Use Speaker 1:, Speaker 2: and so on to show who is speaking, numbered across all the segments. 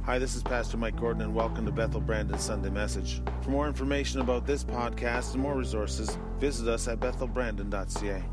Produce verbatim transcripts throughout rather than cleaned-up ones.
Speaker 1: Hi, this is Pastor Mike Gordon, and welcome to Bethel Brandon Sunday Message. For more information about this podcast and more resources, visit us at bethel brandon dot c a.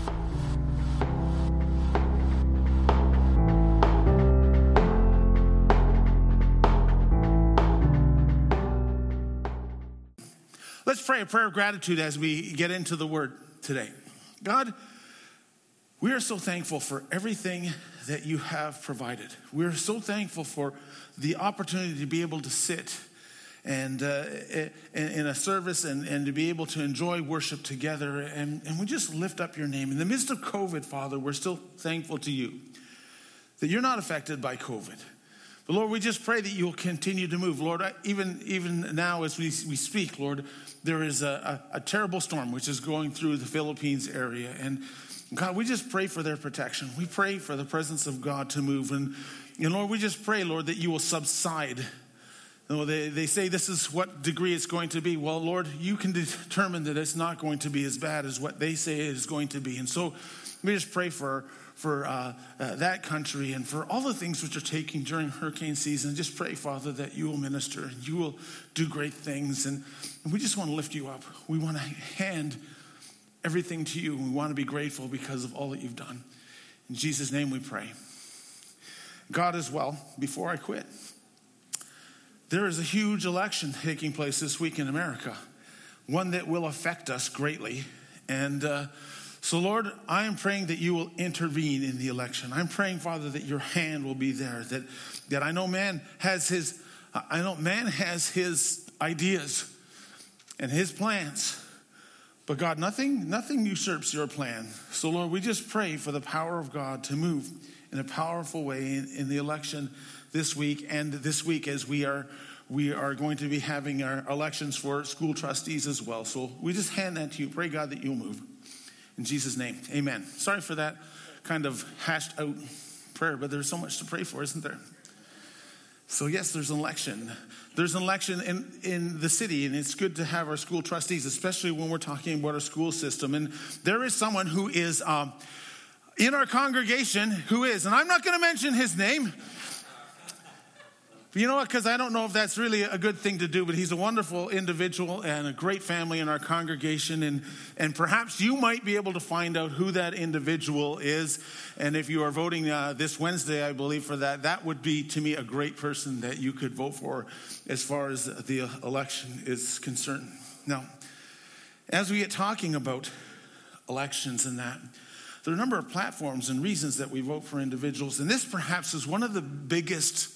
Speaker 1: Let's pray a prayer of gratitude as we get into the Word today. God, we are so thankful for everything that you have provided. We're so thankful for the opportunity to be able to sit and uh, in, in a service and, and to be able to enjoy worship together. And, and we just lift up your name. In the midst of COVID, Father, we're still thankful to you that you're not affected by COVID. But Lord, we just pray that you will continue to move. Lord, even, even now as we, we speak, Lord, there is a, a, a terrible storm which is going through the Philippines area. And God, we just pray for their protection. We pray for the presence of God to move. And, and Lord, we just pray, Lord, that you will subside. You know, they, they say this is what degree it's going to be. Well, Lord, you can determine that it's not going to be as bad as what they say it is going to be. And so we just pray for, for uh, uh, that country and for all the things which are taking during hurricane season. Just pray, Father, that you will minister and you will do great things. And, and we just want to lift you up. We want to hand everything to you. We want to be grateful because of all that you've done. In Jesus' name we pray. God as well, before I quit, there is a huge election taking place this week in America, one that will affect us greatly. And uh, so, Lord, I am praying that you will intervene in the election. I'm praying, Father, that your hand will be there, that, that I know man has his, I know man has his ideas and his plans. But God, nothing, nothing usurps your plan. So Lord, we just pray for the power of God to move in a powerful way in, in the election this week and this week as we are we are going to be having our elections for school trustees as well. So we just hand that to you. Pray, God, that you'll move. In Jesus' name, amen. Sorry for that kind of hashed out prayer, but there's so much to pray for, isn't there? So yes, there's an election. There's an election in, in the city, and it's good to have our school trustees, especially when we're talking about our school system. And there is someone who is um, in our congregation who is, and I'm not going to mention his name. But you know what? Because I don't know if that's really a good thing to do, but he's a wonderful individual and a great family in our congregation. And, and perhaps you might be able to find out who that individual is. And if you are voting uh, this Wednesday, I believe, for that, that would be, to me, a great person that you could vote for as far as the election is concerned. Now, as we get talking about elections and that, there are a number of platforms and reasons that we vote for individuals. And this perhaps is one of the biggest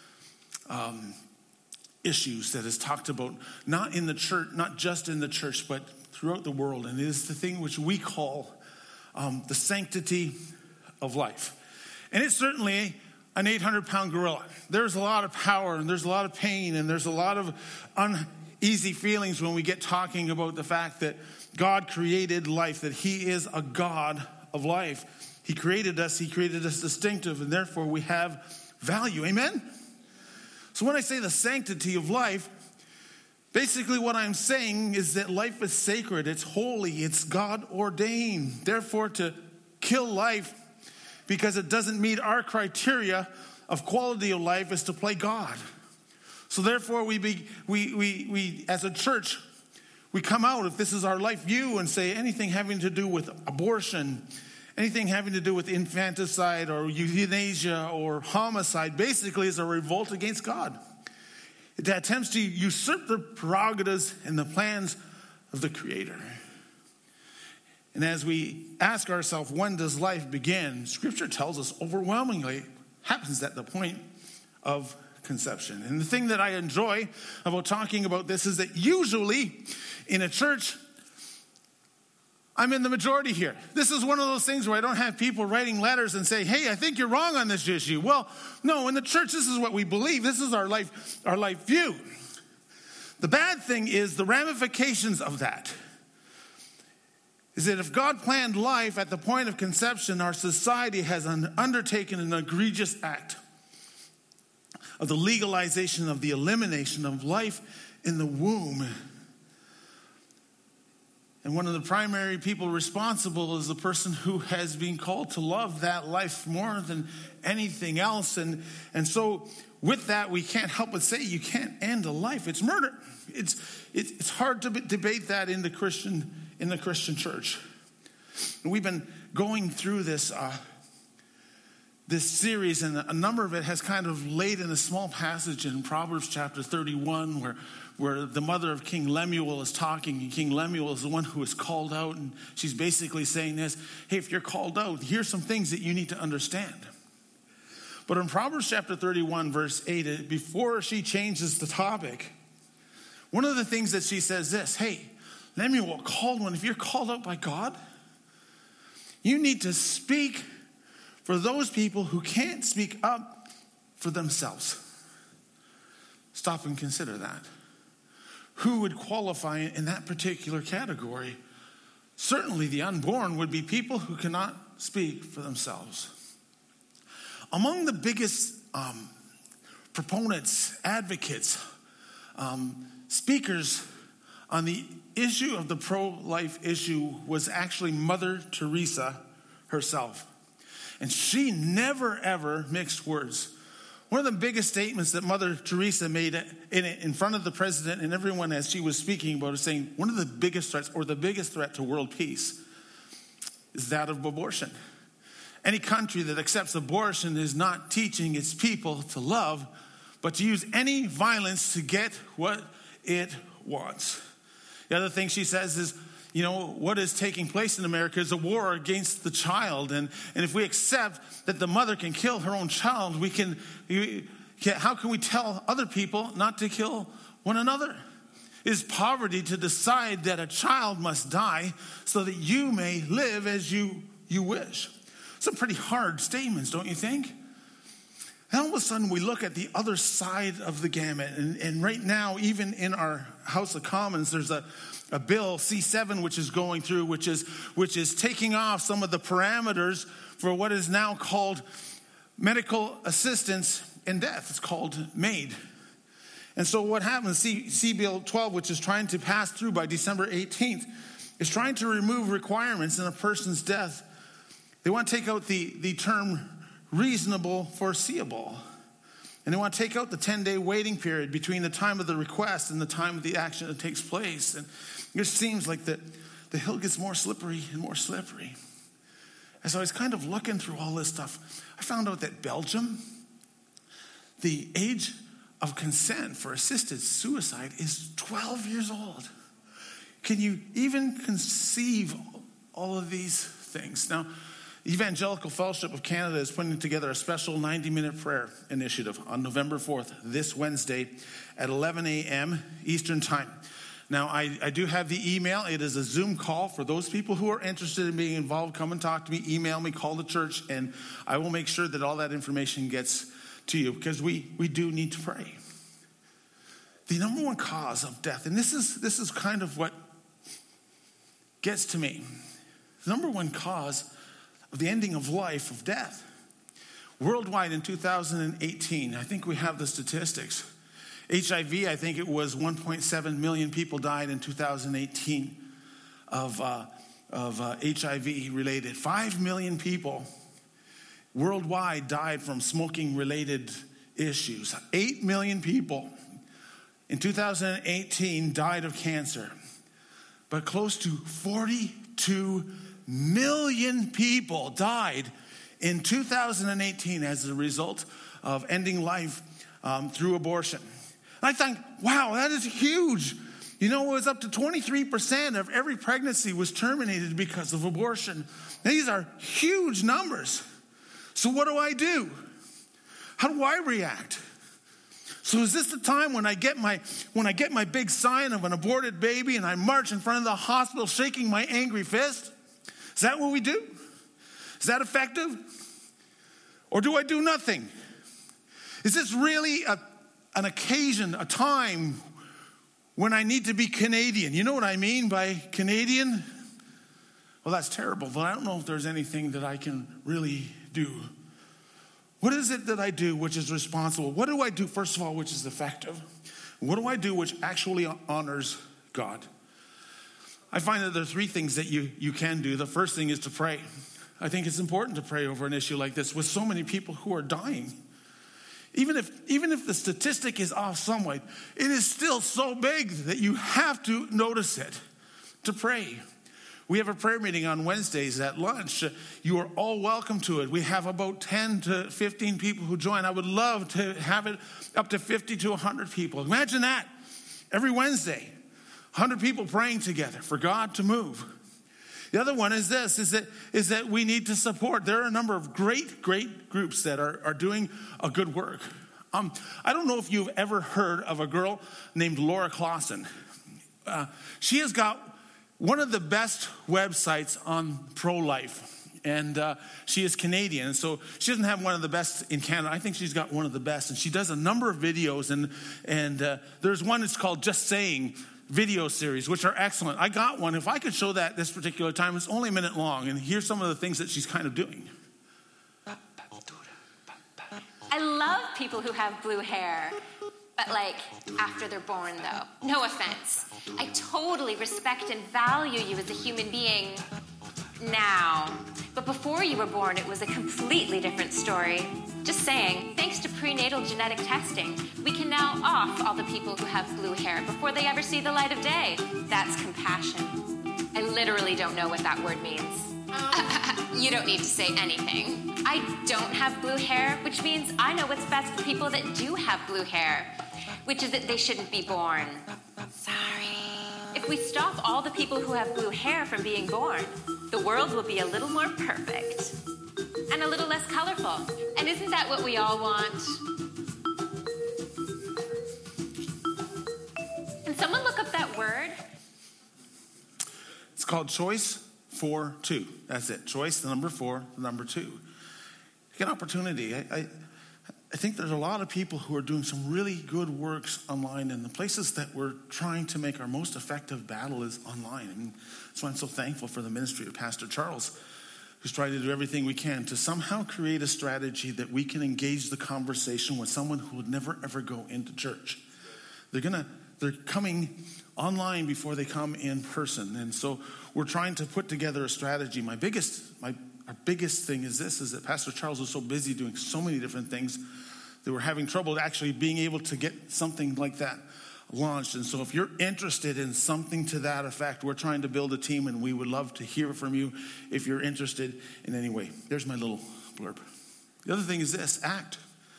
Speaker 1: Um, issues that is talked about, not in the church, not just in the church, but throughout the world. And it is the thing which we call um, the sanctity of life. And it's certainly an eight hundred pound gorilla. There's a lot of power and there's a lot of pain and there's a lot of uneasy feelings when we get talking about the fact that God created life, that he is a God of life. He created us, he created us distinctive, and therefore we have value. Amen? So when I say the sanctity of life, basically what I'm saying is that life is sacred, it's holy, it's God ordained. Therefore, to kill life because it doesn't meet our criteria of quality of life is to play God. So therefore, we be, we we we as a church, we come out, if this is our life view, and say anything having to do with abortion, anything having to do with infanticide or euthanasia or homicide basically is a revolt against God. It attempts to usurp the prerogatives and the plans of the Creator. And as we ask ourselves, when does life begin? Scripture tells us overwhelmingly it happens at the point of conception. And the thing that I enjoy about talking about this is that usually in a church, I'm in the majority here. This is one of those things where I don't have people writing letters and say, hey, I think you're wrong on this issue. Well, no, in the church, this is what we believe. This is our life, our life view. The bad thing is the ramifications of that is that if God planned life at the point of conception, our society has undertaken an egregious act of the legalization of the elimination of life in the womb. And one of the primary people responsible is the person who has been called to love that life more than anything else. And, and so with that, we can't help but say you can't end a life. It's murder. It's, it's, it's hard to debate that in the Christian, in the Christian church. And we've been going through this, uh, this series, and a number of it has kind of laid in a small passage in Proverbs chapter thirty-one where where the mother of King Lemuel is talking, and King Lemuel is the one who is called out, and she's basically saying this, hey, if you're called out, here's some things that you need to understand. But in Proverbs chapter thirty-one, verse eight, before she changes the topic, one of the things that she says this, hey, Lemuel, called one, if you're called out by God, you need to speak for those people who can't speak up for themselves. Stop and consider that. Who would qualify in that particular category? Certainly the unborn would be people who cannot speak for themselves. Among the biggest um, proponents, advocates, um, speakers on the issue of the pro-life issue was actually Mother Teresa herself. And she never, ever mixed words. One of the biggest statements that Mother Teresa made in, in front of the president and everyone as she was speaking about it, saying one of the biggest threats, or the biggest threat to world peace, is that of abortion. Any country that accepts abortion is not teaching its people to love, but to use any violence to get what it wants. The other thing she says is, you know, what is taking place in America is a war against the child. And, and if we accept that the mother can kill her own child, we can, we, how can we tell other people not to kill one another? It is poverty to decide that a child must die so that you may live as you, you wish. Some pretty hard statements, don't you think? And all of a sudden we look at the other side of the gamut. And, and right now, even in our House of Commons, there's a A bill, C seven, which is going through, which is which is taking off some of the parameters for what is now called medical assistance in death. It's called MAID. And so what happens, C, C Bill twelve, which is trying to pass through by December eighteenth, is trying to remove requirements in a person's death. They want to take out the, the term reasonable foreseeable. And they want to take out the ten-day waiting period between the time of the request and the time of the action that takes place. And it just seems like the, the hill gets more slippery and more slippery. As I was kind of looking through all this stuff, I found out that Belgium, the age of consent for assisted suicide is twelve years old. Can you even conceive all of these things? Now, Evangelical Fellowship of Canada is putting together a special ninety-minute prayer initiative on November fourth, this Wednesday at eleven a.m. Eastern Time. Now, I, I do have the email. It is a Zoom call. For those people who are interested in being involved, come and talk to me, email me, call the church, and I will make sure that all that information gets to you, because we, we do need to pray. The number one cause of death, and this is this is kind of what gets to me. The number one cause of the ending of life, of death. Worldwide in two thousand eighteen, I think we have the statistics. H I V, I think it was one point seven million people died in two thousand eighteen of, uh, of uh, H I V related. Five million people worldwide died from smoking related issues. Eight million people in two thousand eighteen died of cancer. But close to forty-two million people died in two thousand eighteen as a result of ending life um, through abortion. And I think, wow, that is huge. You know, it was up to twenty-three percent of every pregnancy was terminated because of abortion. These are huge numbers. So what do I do? How do I react? So is this the time when I get my when I get my big sign of an aborted baby and I march in front of the hospital shaking my angry fist? Is that what we do? Is that effective? Or do I do nothing? Is this really a, an occasion, a time when I need to be Canadian? You know what I mean by Canadian? Well, that's terrible, but I don't know if there's anything that I can really do. What is it that I do which is responsible? What do I do, first of all, which is effective? What do I do which actually honors God? I find that there are three things that you, you can do. The first thing is to pray. I think it's important to pray over an issue like this with so many people who are dying. Even if, even if the statistic is off somewhat, it is still so big that you have to notice it, to pray. We have a prayer meeting on Wednesdays at lunch. You are all welcome to it. We have about ten to fifteen people who join. I would love to have it up to fifty to one hundred people. Imagine that. Every Wednesday, one hundred people praying together for God to move. The other one is this, is that, is that we need to support. There are a number of great, great groups that are, are doing a good work. Um, I don't know if you've ever heard of a girl named Laura Clausen. Uh, she has got one of the best websites on pro-life. And uh, she is Canadian, so she doesn't have one of the best in Canada. I think she's got one of the best. And she does a number of videos. And, and uh, there's one that's called Just Saying video series, which are excellent. I got one. If I could show that this particular time, it's only a minute long. And here's some of the things that she's kind of doing.
Speaker 2: I love people who have blue hair. But like, after they're born, though. No offense. I totally respect and value you as a human being now. But before you were born, it was a completely different story. Just saying, thanks to prenatal genetic testing, we can now off all the people who have blue hair before they ever see the light of day. That's compassion. I literally don't know what that word means. You don't need to say anything. I don't have blue hair, which means I know what's best for people that do have blue hair, which is that they shouldn't be born. Sorry. If we stop all the people who have blue hair from being born, the world will be a little more perfect and a little less colorful. And isn't that what we all want? Can someone look up that word?
Speaker 1: It's called Choice four two. That's it. Choice, the number four, the number two. Take an opportunity. I, I, I think there's a lot of people who are doing some really good works online, and the places that we're trying to make our most effective battle is online. And that's why I'm so thankful for the ministry of Pastor Charles, who's trying to do everything we can to somehow create a strategy that we can engage the conversation with someone who would never, ever go into church. They're gonna, they're coming online before they come in person. And so we're trying to put together a strategy. My biggest, my our biggest thing is this, is that Pastor Charles was so busy doing so many different things that we're having trouble actually being able to get something like that launched. And so if you're interested in something to that effect, we're trying to build a team, and we would love to hear from you if you're interested in any way. There's my little blurb. The other thing is this, act.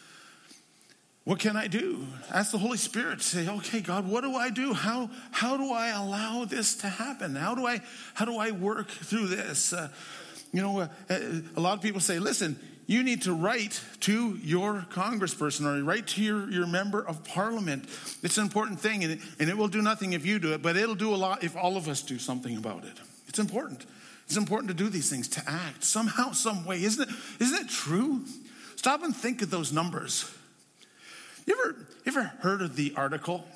Speaker 1: What can I do? Ask the Holy Spirit. Say, okay, God, what do I do? How how do I allow this to happen? How do I how do I work through this? Uh, you know, uh, a lot of people say, listen, you need to write to your congressperson or write to your, your member of parliament. It's an important thing, and it, and it will do nothing if you do it, but it'll do a lot if all of us do something about it. It's important. It's important to do these things, to act somehow, some way. Isn't it, isn't it true? Stop and think of those numbers. You ever, you ever heard of the article,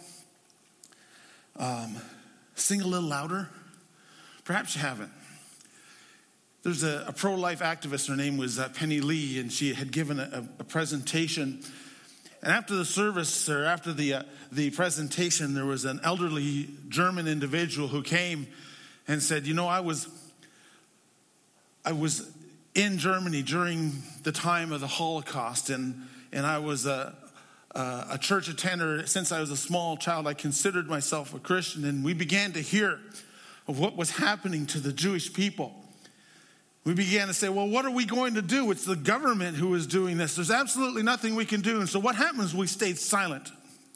Speaker 1: um, Sing a Little Louder? Perhaps you haven't. There's a, a pro-life activist. Her name was uh, Penny Lee, and she had given a, a presentation. And after the service, or after the uh, the presentation, there was an elderly German individual who came and said, "You know, I was I was in Germany during the time of the Holocaust, and and I was a a, a church attender since I was a small child. I considered myself a Christian, and we began to hear of what was happening to the Jewish people." We began to say, well, what are we going to do? It's the government who is doing this. There's absolutely nothing we can do. And so what happens? We stayed silent.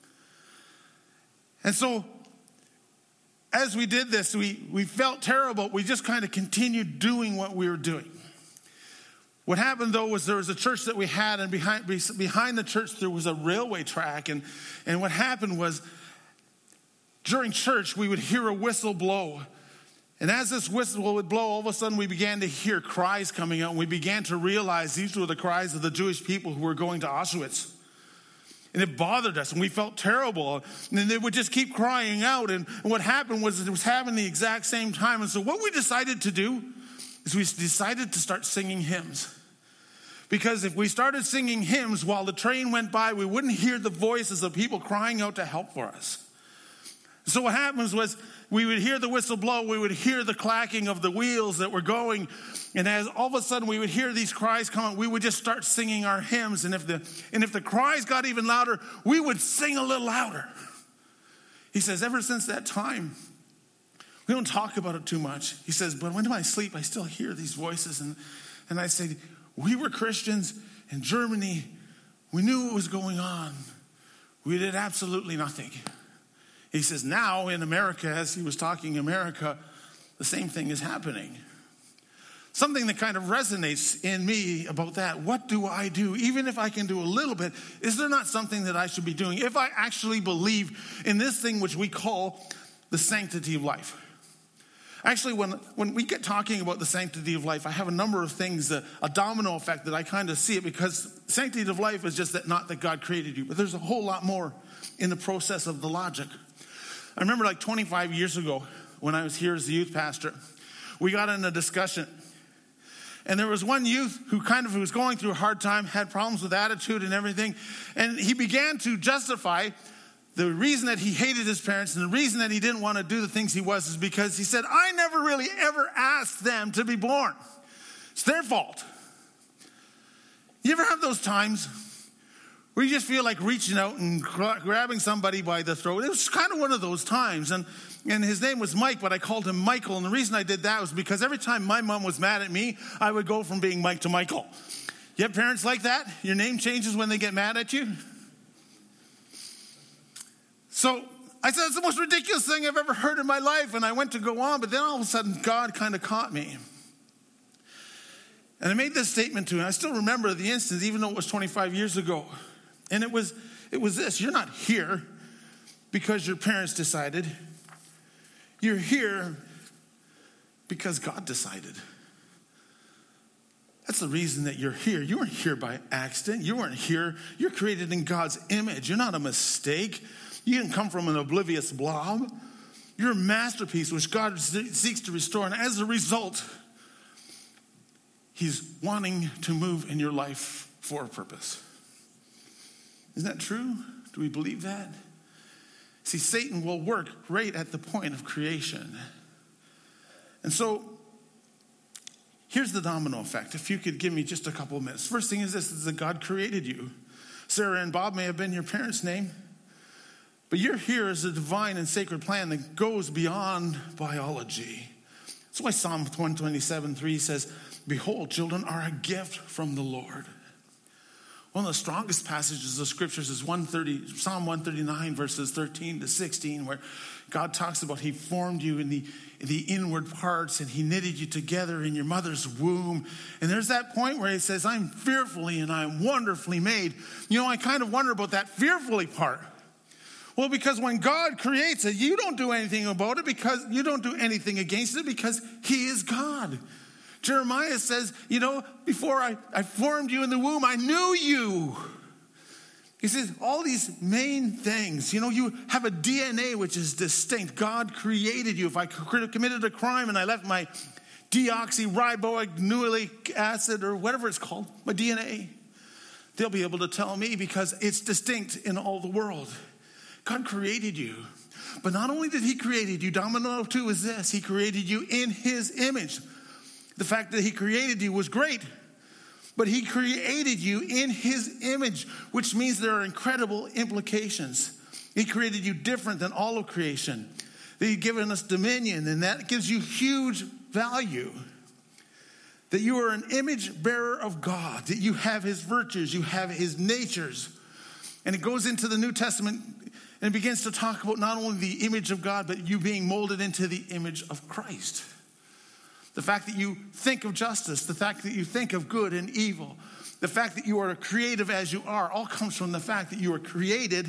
Speaker 1: And so as we did this, we, we felt terrible. We just kind of continued doing what we were doing. What happened, though, was there was a church that we had, and behind, behind the church there was a railway track. And, and what happened was during church we would hear a whistle blow. And as this whistle would blow, all of a sudden we began to hear cries coming out. And we began to realize these were the cries of the Jewish people who were going to Auschwitz. And it bothered us, and we felt terrible. And then they would just keep crying out. And what happened was it was happening the exact same time. And so what we decided to do is we decided to start singing hymns. Because if we started singing hymns while the train went by, we wouldn't hear the voices of people crying out to help for us. So what happens was we would hear the whistle blow, we would hear the clacking of the wheels that were going, and as all of a sudden we would hear these cries come, we would just start singing our hymns, and if the and if the cries got even louder, we would sing a little louder. He says, ever since that time, we don't talk about it too much. He says, but when I sleep, I still hear these voices, and, and I say, we were Christians in Germany. We knew what was going on. We did absolutely nothing. He says, now in America, as he was talking America, the same thing is happening. Something that kind of resonates in me about that. What do I do? Even if I can do a little bit, is there not something that I should be doing? If I actually believe in this thing which we call the sanctity of life. Actually, when, when we get talking about the sanctity of life, I have a number of things, a, a domino effect that I kind of see it, because sanctity of life is just that, not that God created you, but there's a whole lot more in the process of the logic. I remember like twenty-five years ago when I was here as the youth pastor, we got in a discussion. And there was one youth who kind of was going through a hard time, had problems with attitude and everything. And he began to justify the reason that he hated his parents and the reason that he didn't want to do the things he was is because he said, I never really ever asked them to be born. It's their fault. You ever have those times where you just feel like reaching out and grabbing somebody by the throat? It was kind of one of those times. And, and his name was Mike, but I called him Michael. And the reason I did that was because every time my mom was mad at me, I would go from being Mike to Michael. You have parents like that? Your name changes when they get mad at you? So I said, it's the most ridiculous thing I've ever heard in my life. And I went to go on, but then all of a sudden, God kind of caught me. And I made this statement to him. I still remember the instance, even though it was twenty-five years ago. And it was, it was this: you're not here because your parents decided. You're here because God decided. That's the reason that you're here. You weren't here by accident. You weren't here. You're created in God's image. You're not a mistake. You didn't come from an oblivious blob. You're a masterpiece which God seeks to restore. And as a result, he's wanting to move in your life for a purpose. Isn't that true? Do we believe that? See, Satan will work right at the point of creation. And so, here's the domino effect. If you could give me just a couple of minutes. First thing is this, is that God created you. Sarah and Bob may have been your parents' name, but you're here as a divine and sacred plan that goes beyond biology. That's why Psalm one twenty-seven three says, behold, children are a gift from the Lord. One of the strongest passages of scriptures is one thirty, Psalm one thirty-nine, verses thirteen to sixteen, where God talks about he formed you in the, in the inward parts and he knitted you together in your mother's womb. And there's that point where he says, I'm fearfully and I'm wonderfully made. You know, I kind of wonder about that fearfully part. Well, because when God creates it, you don't do anything about it, because you don't do anything against it, because he is God. Jeremiah says, you know, before I, I formed you in the womb, I knew you. He says all these main things. You know, you have a D N A which is distinct. God created you. If I committed a crime and I left my deoxyribonucleic acid or whatever it's called, my D N A, they'll be able to tell me because it's distinct in all the world. God created you. But not only did he create you, domino two is this, he created you in his image. The fact that he created you was great, but he created you in his image, which means there are incredible implications. He created you different than all of creation. He's given us dominion, and that gives you huge value. That you are an image bearer of God, that you have his virtues, you have his natures. And it goes into the New Testament and it begins to talk about not only the image of God, but you being molded into the image of Christ. The fact that you think of justice, the fact that you think of good and evil, the fact that you are creative as you are, all comes from the fact that you are created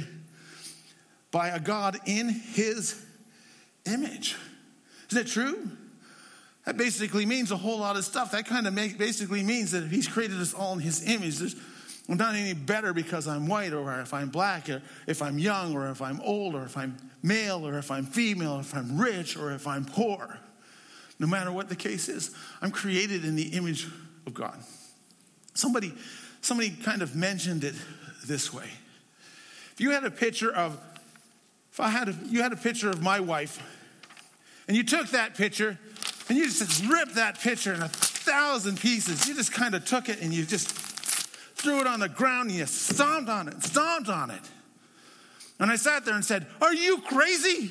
Speaker 1: by a God in his image. Isn't it true? That basically means a whole lot of stuff. That kind of make, basically means that he's created us all in his image. There's, I'm not any better because I'm white, or if I'm black, or if I'm young, or if I'm old, or if I'm male, or if I'm female, or if I'm rich, or if I'm poor. No matter what the case is, I'm created in the image of God. Somebody, somebody kind of mentioned it this way. If you had a picture of If I had a, you had a picture of my wife, and you took that picture, and you just ripped that picture in a thousand pieces. You just kind of took it and you just threw it on the ground and you stomped on it, stomped on it. And I sat there and said, are you crazy?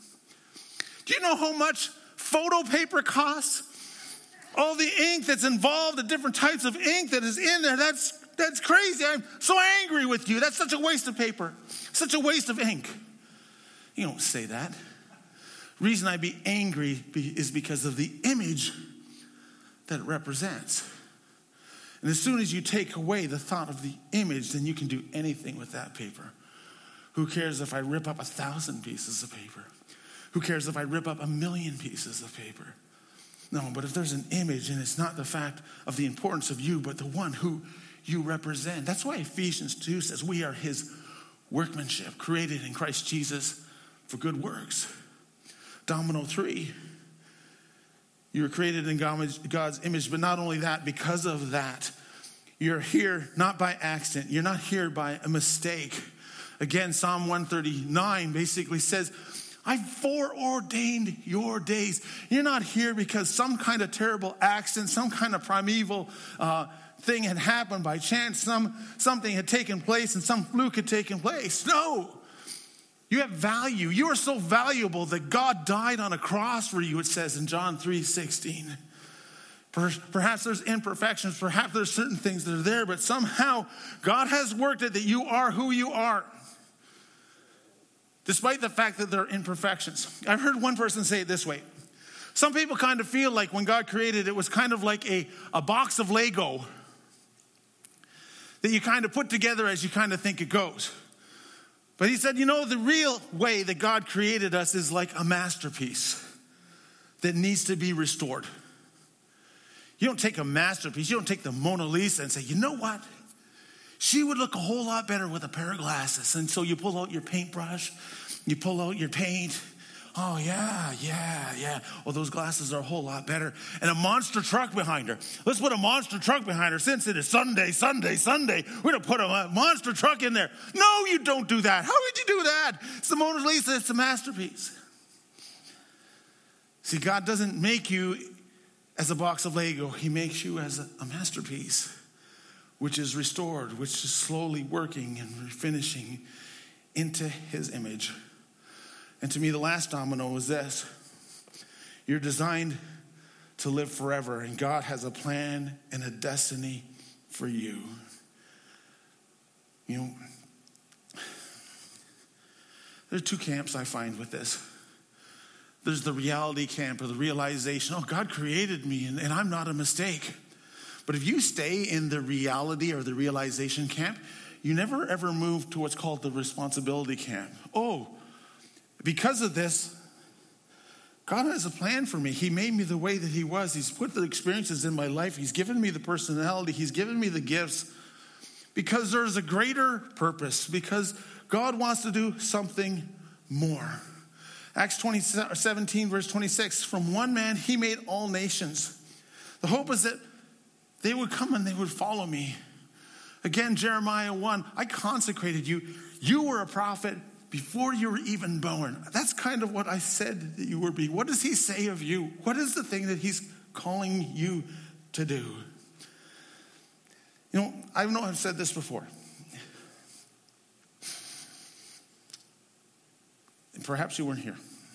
Speaker 1: Do you know how much photo paper costs? All the ink that's involved, the different types of ink that is in there, that's, that's crazy. I'm so angry with you. That's such a waste of paper, such a waste of ink. You don't say that. The reason I be angry is because of the image that it represents. And as soon as you take away the thought of the image, then you can do anything with that paper. Who cares if I rip up a thousand pieces of paper? Who cares if I rip up a million pieces of paper? No, but if there's an image and it's not the fact of the importance of you, but the one who you represent. That's why Ephesians two says we are his workmanship, created in Christ Jesus for good works. Domino three, you were created in God's image, but not only that, because of that, you're here not by accident. You're not here by a mistake. Again, Psalm one thirty-nine basically says, I've foreordained your days. You're not here because some kind of terrible accident, some kind of primeval uh, thing had happened by chance, some something had taken place and some fluke had taken place. No. You have value. You are so valuable that God died on a cross for you, it says in John three sixteen. Perhaps there's imperfections. Perhaps there's certain things that are there, but somehow God has worked it that you are who you are. Despite the fact that there are imperfections. I've heard one person say it this way. Some people kind of feel like when God created it was kind of like a, a box of Lego that you kind of put together as you kind of think it goes. But he said, you know, the real way that God created us is like a masterpiece that needs to be restored. You don't take a masterpiece, you don't take the Mona Lisa and say, you know what? She would look a whole lot better with a pair of glasses. And so you pull out your paintbrush, you pull out your paint. Oh, yeah, yeah, yeah. Well, those glasses are a whole lot better. And a monster truck behind her. Let's put a monster truck behind her. Since it is Sunday, Sunday, Sunday, we're going to put a monster truck in there. No, you don't do that. How would you do that? It's the Mona Lisa. It's a masterpiece. See, God doesn't make you as a box of Lego. He makes you as a, a masterpiece, which is restored, which is slowly working and finishing into his image. And to me, the last domino is this. You're designed to live forever, and God has a plan and a destiny for you. You know, there's two camps I find with this. There's the reality camp, or the realization, oh, God created me, and, and I'm not a mistake. But if you stay in the reality or the realization camp, you never ever move to what's called the responsibility camp. Oh, because of this, God has a plan for me. He made me the way that he was. He's put the experiences in my life. He's given me the personality. He's given me the gifts because there's a greater purpose, because God wants to do something more. Acts twenty, seventeen, verse twenty-six, from one man he made all nations. The hope is that they would come and they would follow me. Again, Jeremiah one, I consecrated you. You were a prophet before you were even born. That's kind of what I said that you would be. What does he say of you? What is the thing that he's calling you to do? You know, I know I've said this before. And perhaps you weren't here.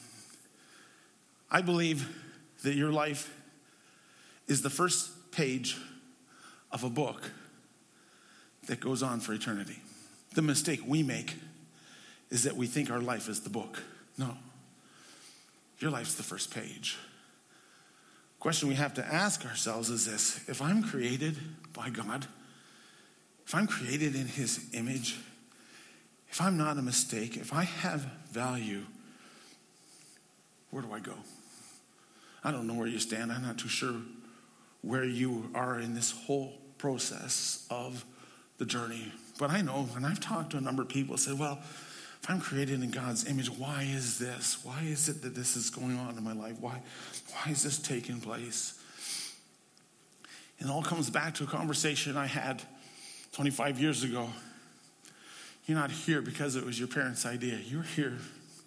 Speaker 1: I believe that your life is the first page of a book that goes on for eternity. The mistake we make is that we think our life is the book. No. Your life's the first page. The question we have to ask ourselves is this: if I'm created by God, if I'm created in his image, if I'm not a mistake, if I have value, where do I go? I don't know where you stand. I'm not too sure where you are in this whole process of the journey. But I know, and I've talked to a number of people, say, well, if I'm created in God's image, why is this? Why is it that this is going on in my life? Why, why is this taking place? And it all comes back to a conversation I had twenty-five years ago. You're not here because it was your parents' idea. You're here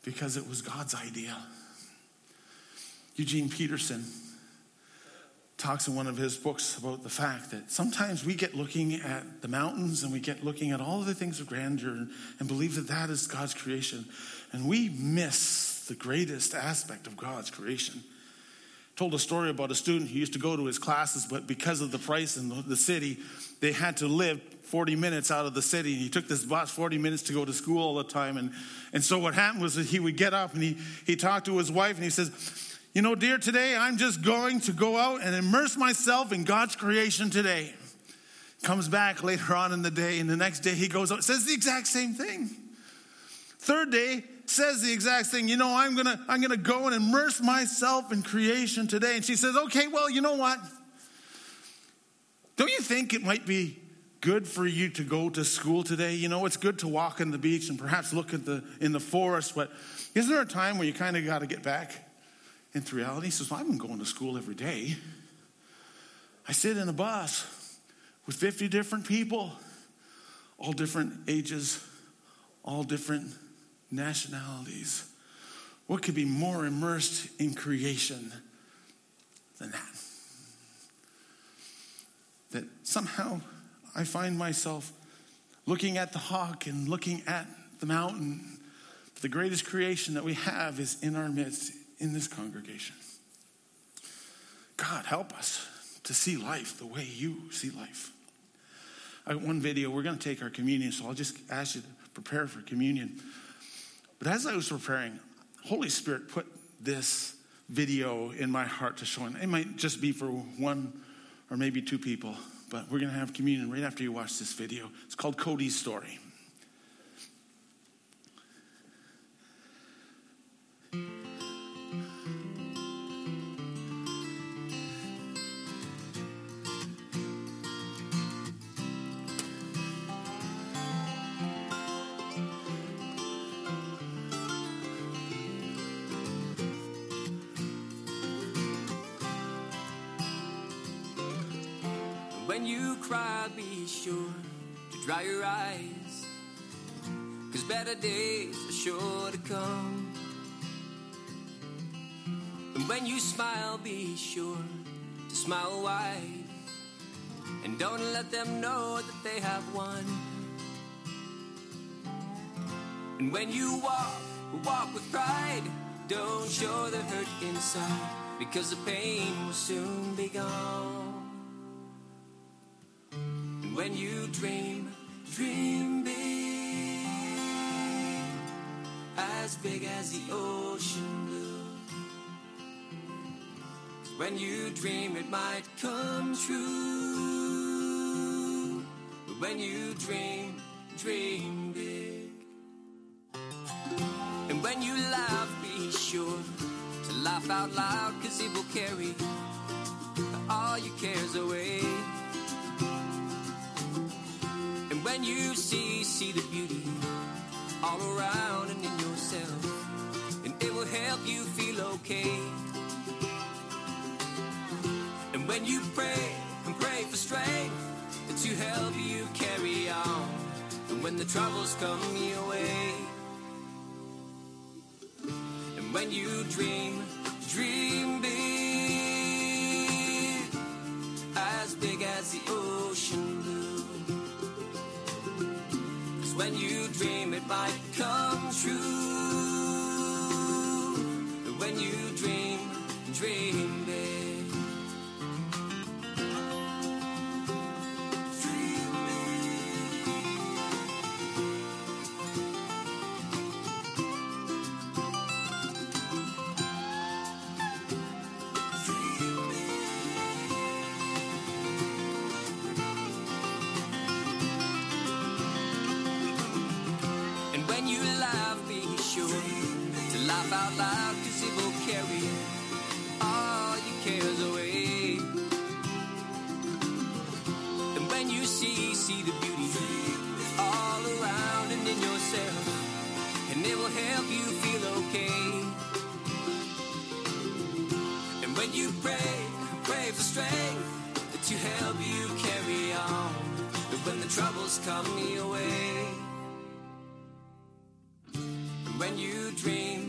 Speaker 1: because it was God's idea. Eugene Peterson talks in one of his books about the fact that sometimes we get looking at the mountains and we get looking at all of the things of grandeur and, and believe that that is God's creation. And we miss the greatest aspect of God's creation. Told a story about a student who used to go to his classes, but because of the price in the city, they had to live forty minutes out of the city. And he took this bus forty minutes to go to school all the time. And, and so what happened was that he would get up and he, he talked to his wife and he says, you know, dear, today I'm just going to go out and immerse myself in God's creation today. Comes back later on in the day, and the next day he goes out, says the exact same thing. Third day, says the exact thing. You know, I'm gonna I'm gonna go and immerse myself in creation today. And she says, okay, well, you know what? Don't you think it might be good for you to go to school today? You know, it's good to walk on the beach and perhaps look at the in the forest, but isn't there a time where you kind of got to get back into reality? He says, well, I've been going to school every day. I sit in a bus with fifty different people, all different ages, all different nationalities. What could be more immersed in creation than that? That somehow I find myself looking at the hawk and looking at the mountain. The greatest creation that we have is in our midst, in this congregation. God, help us to see life the way you see life. I got one video, we're going to take our communion, so I'll just ask you to prepare for communion. But as I was preparing, Holy Spirit put this video in my heart to show. It might just be for one or maybe two people, but we're going to have communion right after you watch this video. It's called Cody's Story.
Speaker 3: When you cry, be sure to dry your eyes, 'cause better days are sure to come. And when you smile, be sure to smile wide, and don't let them know that they have won. And when you walk, walk with pride, don't show the hurt inside, because the pain will soon be gone. When you dream, dream big, as big as the ocean blue. 'Cause when you dream, it might come true. But when you dream, dream big. And when you laugh, be sure to laugh out loud, 'cause it will carry all your cares away. When you see, see the beauty all around and in yourself, and it will help you feel okay. And when you pray and pray for strength to help you carry on, and when the troubles come your way. And when you dream, dream big, as big as the ocean blue. When you dream, it might come true. But when you dream, dream big. Dream big. Dream laugh out loud, 'cause it will carry all your cares away. And when you see, see the beauty all around and in yourself, and it will help you feel okay. And when you pray, pray for strength to help you carry on, but when the troubles come your way. And when you dream,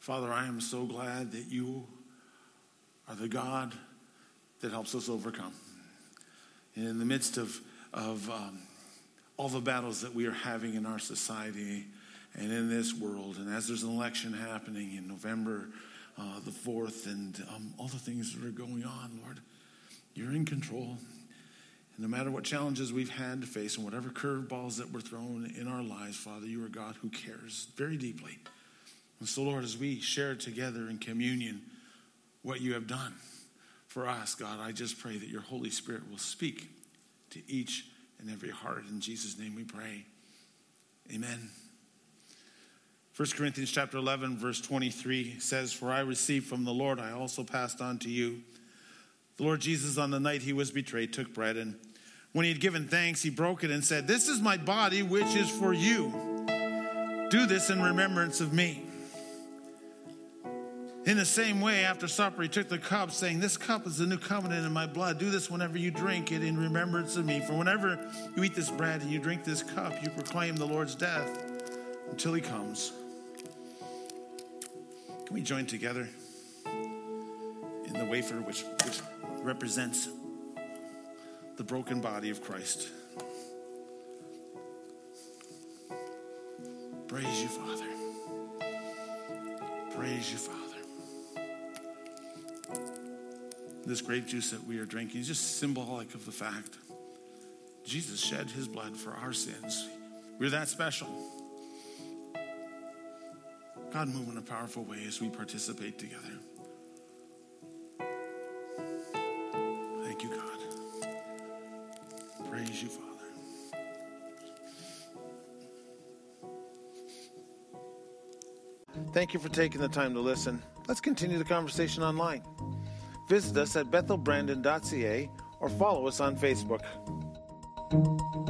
Speaker 1: Father, I am so glad that you are the God that helps us overcome. And in the midst of, of um, all the battles that we are having in our society and in this world, and as there's an election happening in November uh, the fourth, and um, all the things that are going on, Lord, you're in control. And no matter what challenges we've had to face and whatever curveballs that were thrown in our lives, Father, you are God who cares very deeply. And so, Lord, as we share together in communion what you have done for us, God, I just pray that your Holy Spirit will speak to each and every heart. In Jesus' name we pray. Amen. First Corinthians chapter eleven, verse twenty-three says, "For I received from the Lord, I also passed on to you. The Lord Jesus, on the night he was betrayed, took bread, and when he had given thanks, he broke it and said, 'This is my body, which is for you. Do this in remembrance of me.' In the same way, after supper, he took the cup, saying, 'This cup is the new covenant in my blood. Do this whenever you drink it in remembrance of me. For whenever you eat this bread and you drink this cup, you proclaim the Lord's death until he comes.'" Can we join together in the wafer, which, which represents the broken body of Christ? Praise you, Father. Praise you, Father. This grape juice that we are drinking is just symbolic of the fact Jesus shed his blood for our sins. We're that special. God, move in a powerful way as we participate together. Thank you, God. Praise you, Father. Thank you for taking the time to listen. Let's continue the conversation online. Visit us at bethel brandon dot c a or follow us on Facebook.